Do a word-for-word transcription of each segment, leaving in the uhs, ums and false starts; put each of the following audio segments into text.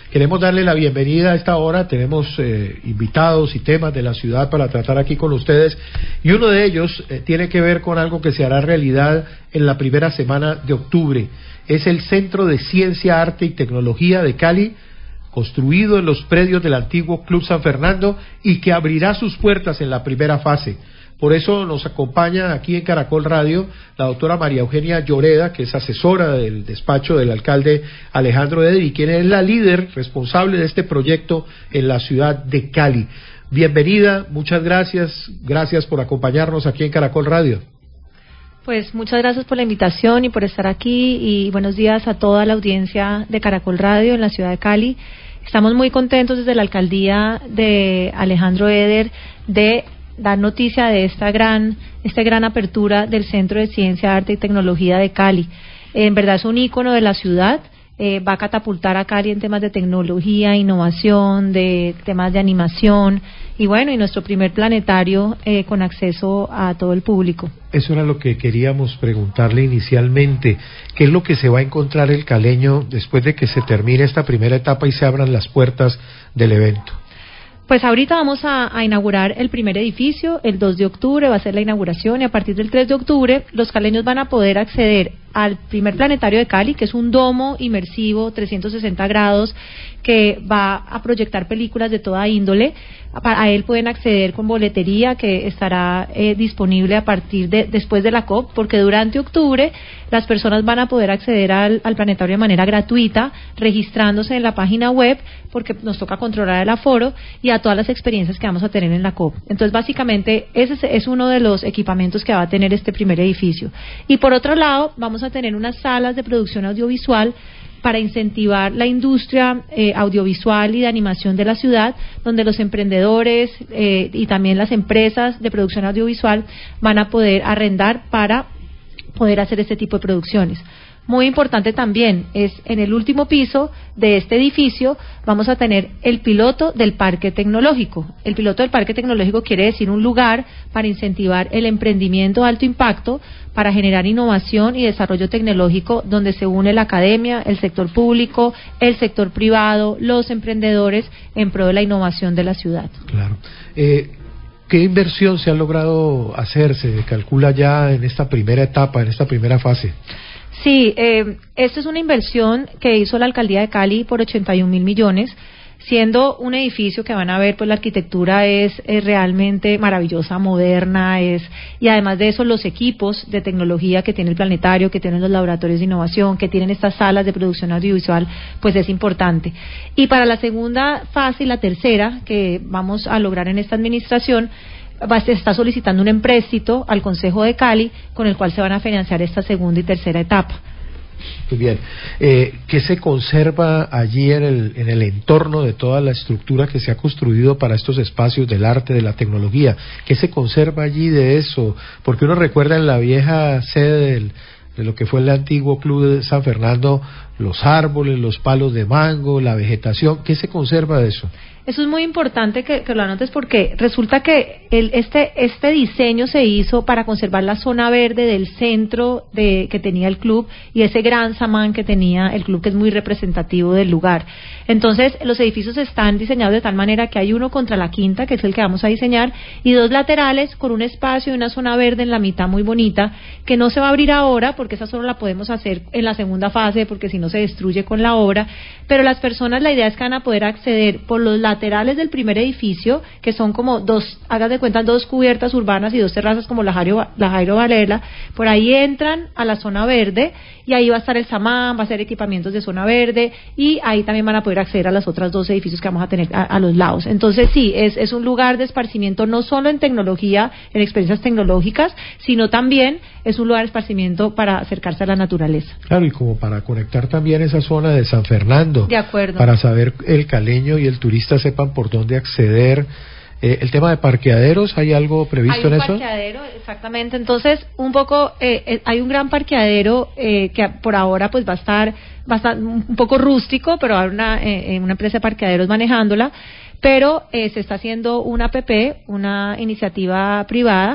Queremos darle la bienvenida a esta hora, tenemos eh, invitados y temas de la ciudad para tratar aquí con ustedes, y uno de ellos eh, tiene que ver con algo que se hará realidad en la primera semana de octubre. Es el Centro de Ciencia, Arte y Tecnología de Cali, construido en los predios del antiguo Club San Fernando y que abrirá sus puertas en la primera fase. Por eso nos acompaña aquí en Caracol Radio la doctora María Eugenia Lloreda, que es asesora del despacho del alcalde Alejandro Eder y quien es la líder responsable de este proyecto en la ciudad de Cali. Bienvenida, muchas gracias, gracias por acompañarnos aquí en Caracol Radio. Pues muchas gracias por la invitación y por estar aquí, y buenos días a toda la audiencia de Caracol Radio en la ciudad de Cali. Estamos muy contentos desde la alcaldía de Alejandro Eder de dar noticia de esta gran, esta gran apertura del Centro de Ciencia, Arte y Tecnología de Cali. En verdad es un ícono de la ciudad, eh, va a catapultar a Cali en temas de tecnología, innovación, de temas de animación, y bueno, y nuestro primer planetario eh, con acceso a todo el público. Eso era lo que queríamos preguntarle inicialmente. ¿Qué es lo que se va a encontrar el caleño después de que se termine esta primera etapa y se abran las puertas del evento? Pues ahorita vamos a, a inaugurar el primer edificio, el dos de octubre va a ser la inauguración, y a partir del tres de octubre los caleños van a poder acceder al primer planetario de Cali, que es un domo inmersivo trescientos sesenta grados que va a proyectar películas de toda índole. A él pueden acceder con boletería que estará eh, disponible a partir de después de la COP, porque durante octubre las personas van a poder acceder al, al planetario de manera gratuita, registrándose en la página web, porque nos toca controlar el aforo, y a todas las experiencias que vamos a tener en la COP. Entonces, básicamente, ese es uno de los equipamientos que va a tener este primer edificio. Y por otro lado, vamos a tener unas salas de producción audiovisual para incentivar la industria eh, audiovisual y de animación de la ciudad, donde los emprendedores eh, y también las empresas de producción audiovisual van a poder arrendar para poder hacer este tipo de producciones. Muy importante también es, en el último piso de este edificio vamos a tener el piloto del parque tecnológico. El piloto del parque tecnológico quiere decir un lugar para incentivar el emprendimiento de alto impacto, para generar innovación y desarrollo tecnológico, donde se une la academia, el sector público, el sector privado, los emprendedores, en pro de la innovación de la ciudad. Claro. Eh... ¿Qué inversión se ha logrado hacer? Se calcula ya en esta primera etapa, en esta primera fase. Sí, eh, esto es una inversión que hizo la alcaldía de Cali por ochenta y un mil millones, siendo un edificio que van a ver, pues la arquitectura es, es realmente maravillosa, moderna, es y además de eso los equipos de tecnología que tiene el planetario, que tienen los laboratorios de innovación, que tienen estas salas de producción audiovisual, pues es importante. Y para la segunda fase y la tercera que vamos a lograr en esta administración, se está solicitando un empréstito al Consejo de Cali con el cual se van a financiar esta segunda y tercera etapa. Muy bien. Eh, ¿Qué se conserva allí en el, en el entorno de toda la estructura que se ha construido para estos espacios del arte, de la tecnología? ¿Qué se conserva allí de eso? Porque uno recuerda en la vieja sede del, de lo que fue el antiguo Club de San Fernando, los árboles, los palos de mango, la vegetación. ¿Qué se conserva de eso? Eso es muy importante que, que lo anotes, porque resulta que el, este, este diseño se hizo para conservar la zona verde del centro de, que tenía el club, y ese gran samán que tenía el club, que es muy representativo del lugar. Entonces, los edificios están diseñados de tal manera que hay uno contra la quinta, que es el que vamos a diseñar, y dos laterales con un espacio y una zona verde en la mitad muy bonita, que no se va a abrir ahora, porque esa solo la podemos hacer en la segunda fase, porque si no se destruye con la obra. Pero las personas, la idea es que van a poder acceder por los laterales laterales del primer edificio, que son como dos, hagas de cuenta, dos cubiertas urbanas y dos terrazas como la Jairo, la Jairo Varela. Por ahí entran a la zona verde, y ahí va a estar el samán, va a ser equipamientos de zona verde, y ahí también van a poder acceder a los otros dos edificios que vamos a tener a, a los lados. Entonces sí, es, es un lugar de esparcimiento no solo en tecnología, en experiencias tecnológicas, sino también es un lugar de esparcimiento para acercarse a la naturaleza. Claro, y como para conectar también esa zona de San Fernando. De acuerdo. Para saber el caleño y el turista sepan por dónde acceder. Eh, el tema de parqueaderos, ¿hay algo previsto en eso? Hay un parqueadero, exactamente. Entonces, un poco, eh, eh, hay un gran parqueadero eh, que por ahora pues va a estar, va a estar un poco rústico, pero hay una, eh, una empresa de parqueaderos manejándola, pero eh, se está haciendo una A P P, una iniciativa privada,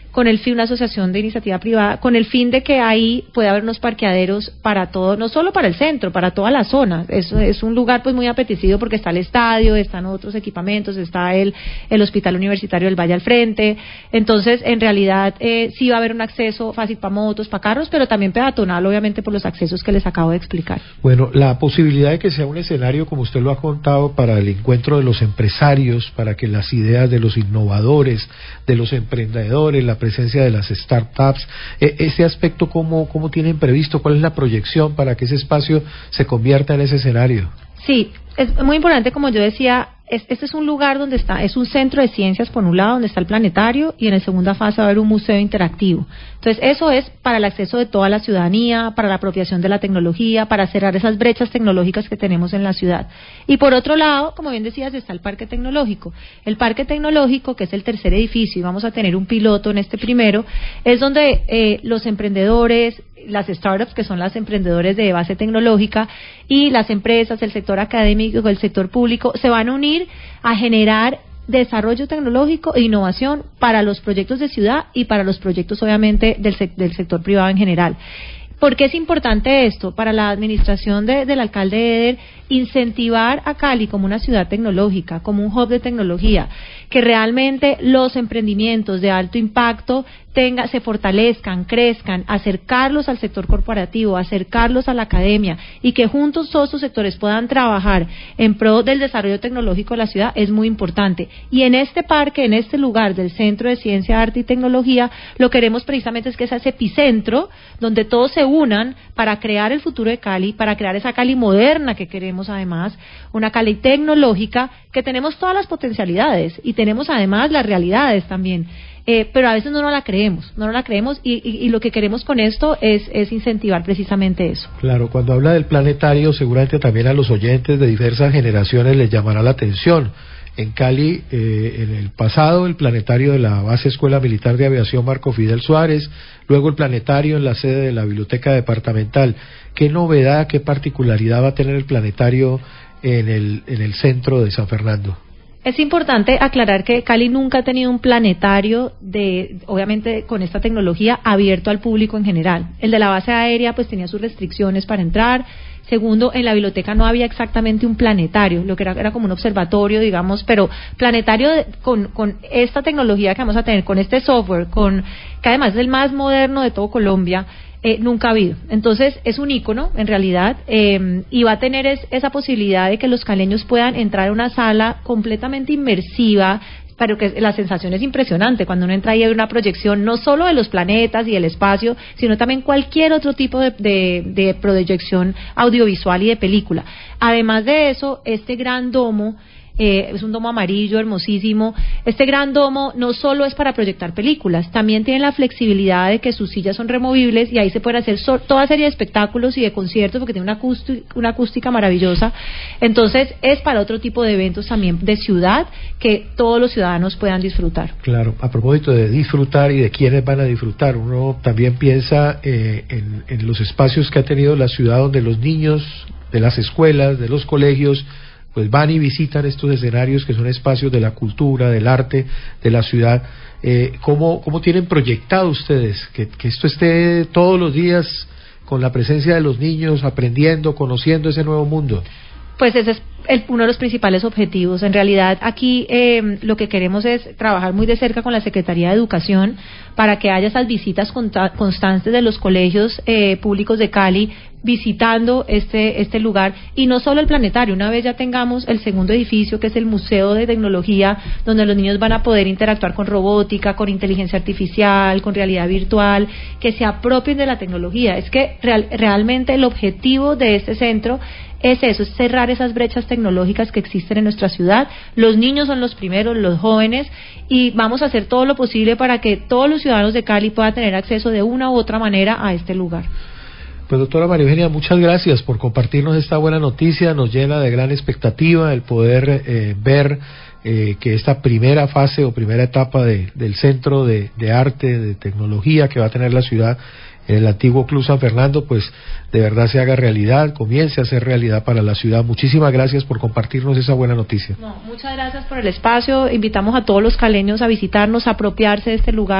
con el fin, una asociación de iniciativa privada, con el fin de que ahí pueda haber unos parqueaderos para todo, no solo para el centro, para toda la zona. Es, es un lugar pues muy apetecido porque está el estadio, están otros equipamientos, está el, el Hospital Universitario del Valle al frente. Entonces, en realidad, eh, sí va a haber un acceso fácil para motos, para carros, pero también peatonal, obviamente, por los accesos que les acabo de explicar. Bueno, la posibilidad de que sea un escenario, como usted lo ha contado, para el encuentro de los empresarios, para que las ideas de los innovadores, de los emprendedores, la presencia de las startups, eh, ese aspecto, ¿cómo, cómo tienen previsto? ¿Cuál es la proyección para que ese espacio se convierta en ese escenario? Sí, es muy importante, como yo decía, es, este es un lugar donde está, es un centro de ciencias por un lado, donde está el planetario, y en la segunda fase va a haber un museo interactivo. Entonces, eso es para el acceso de toda la ciudadanía, para la apropiación de la tecnología, para cerrar esas brechas tecnológicas que tenemos en la ciudad. Y por otro lado, como bien decías, está el Parque Tecnológico. El Parque Tecnológico, que es el tercer edificio, y vamos a tener un piloto en este primero, es donde eh, los emprendedores, las startups, que son las emprendedores de base tecnológica, y las empresas, el sector académico, el sector público, se van a unir a generar desarrollo tecnológico e innovación para los proyectos de ciudad y para los proyectos, obviamente, del, sec- del sector privado en general. ¿Por qué es importante esto? Para la administración de, del alcalde Eder, incentivar a Cali como una ciudad tecnológica, como un hub de tecnología, que realmente los emprendimientos de alto impacto tenga, se fortalezcan, crezcan, acercarlos al sector corporativo, acercarlos a la academia, y que juntos todos estos sectores puedan trabajar en pro del desarrollo tecnológico de la ciudad es muy importante. Y en este parque, en este lugar del Centro de Ciencia, Arte y Tecnología, lo que queremos precisamente es que sea ese epicentro donde todos se unan para crear el futuro de Cali, para crear esa Cali moderna que queremos, además, una Cali tecnológica, que tenemos todas las potencialidades y tenemos además las realidades también. Eh, pero a veces no nos la creemos, no nos la creemos y, y, y lo que queremos con esto es, es incentivar precisamente eso. Claro, cuando habla del planetario, seguramente también a los oyentes de diversas generaciones les llamará la atención. En Cali, eh, en el pasado, el planetario de la Base Escuela Militar de Aviación Marco Fidel Suárez, luego el planetario en la sede de la Biblioteca Departamental. ¿Qué novedad, qué particularidad va a tener el planetario en el, en el centro de San Fernando? Es importante aclarar que Cali nunca ha tenido un planetario de, obviamente con esta tecnología, abierto al público en general. El de la base aérea pues tenía sus restricciones para entrar. Segundo, en la biblioteca no había exactamente un planetario, lo que era, era como un observatorio, digamos, pero planetario de, con, con esta tecnología que vamos a tener, con este software, con que además es el más moderno de todo Colombia, eh, nunca ha habido. Entonces, es un ícono, en realidad, eh, y va a tener es, esa posibilidad de que los caleños puedan entrar a una sala completamente inmersiva, pero que la sensación es impresionante cuando uno entra y hay una proyección no solo de los planetas y el espacio, sino también cualquier otro tipo de, de, de proyección audiovisual y de película. Además de eso, este gran domo, eh, es un domo amarillo hermosísimo. Este gran domo no solo es para proyectar películas, también tiene la flexibilidad de que sus sillas son removibles y ahí se pueden hacer so, toda serie de espectáculos y de conciertos porque tiene una acústica, una acústica maravillosa. Entonces es para otro tipo de eventos también de ciudad que todos los ciudadanos puedan disfrutar. Claro, a propósito de disfrutar y de quiénes van a disfrutar, uno también piensa eh, en, en los espacios que ha tenido la ciudad donde los niños de las escuelas, de los colegios, pues van y visitan estos escenarios que son espacios de la cultura, del arte, de la ciudad. Eh, ¿cómo, ¿Cómo tienen proyectado ustedes que, que esto esté todos los días con la presencia de los niños, aprendiendo, conociendo ese nuevo mundo? Pues ese es el, uno de los principales objetivos. En realidad, aquí eh, lo que queremos es trabajar muy de cerca con la Secretaría de Educación para que haya esas visitas consta- constantes de los colegios eh, públicos de Cali visitando este este lugar, y no solo el planetario. Una vez ya tengamos el segundo edificio, que es el Museo de Tecnología, donde los niños van a poder interactuar con robótica, con inteligencia artificial, con realidad virtual, que se apropien de la tecnología. Es que real, realmente el objetivo de este centro es eso, es cerrar esas brechas tecnológicas que existen en nuestra ciudad. Los niños son los primeros, los jóvenes, y vamos a hacer todo lo posible para que todos los ciudadanos de Cali puedan tener acceso de una u otra manera a este lugar. Pues doctora María Eugenia, muchas gracias por compartirnos esta buena noticia. Nos llena de gran expectativa el poder eh, ver eh, que esta primera fase o primera etapa de, del Centro de, de Arte, de Tecnología que va a tener la ciudad, el antiguo Club San Fernando, pues de verdad se haga realidad, comience a ser realidad para la ciudad. Muchísimas gracias por compartirnos esa buena noticia. No, muchas gracias por el espacio. Invitamos a todos los caleños a visitarnos, a apropiarse de este lugar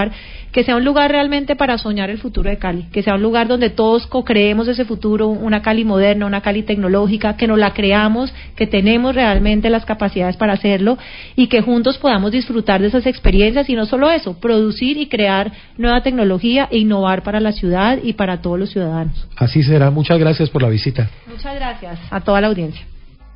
que sea un lugar realmente para soñar el futuro de Cali, que sea un lugar donde todos co-creemos ese futuro, una Cali moderna, una Cali tecnológica, que nos la creamos, que tenemos realmente las capacidades para hacerlo y que juntos podamos disfrutar de esas experiencias y no solo eso, producir y crear nueva tecnología e innovar para la ciudad y para todos los ciudadanos. Así será. Muchas gracias por la visita. Muchas gracias a toda la audiencia.